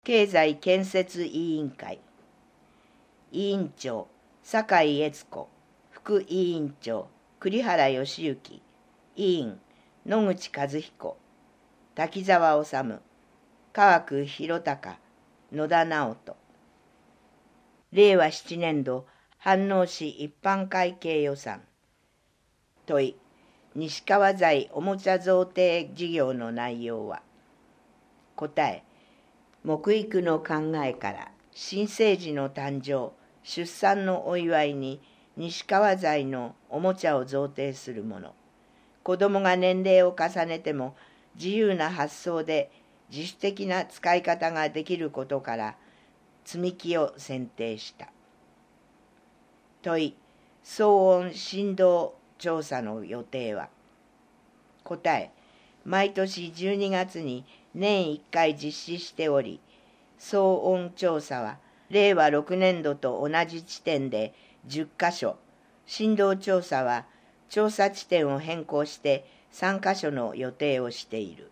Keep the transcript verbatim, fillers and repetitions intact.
経済建設委員会委員長酒井悦子、副委員長栗原義行、委員野口和彦、滝沢治、川久弘隆、野田直人。れいわななねん度飯能市一般会計予算。問い、西川材おもちゃ贈呈事業の内容は。答え、木育の考えから新生児の誕生、出産のお祝いに西川材のおもちゃを贈呈するもの。子どもが年齢を重ねても自由な発想で自主的な使い方ができることから積み木を選定した。問い、騒音振動調査の予定は。答え、毎年じゅうにがつに年いっかい実施しており、騒音調査はれいわろくねん度と同じ地点でじゅっかしょ、振動調査は調査地点を変更してさんかしょの予定をしている。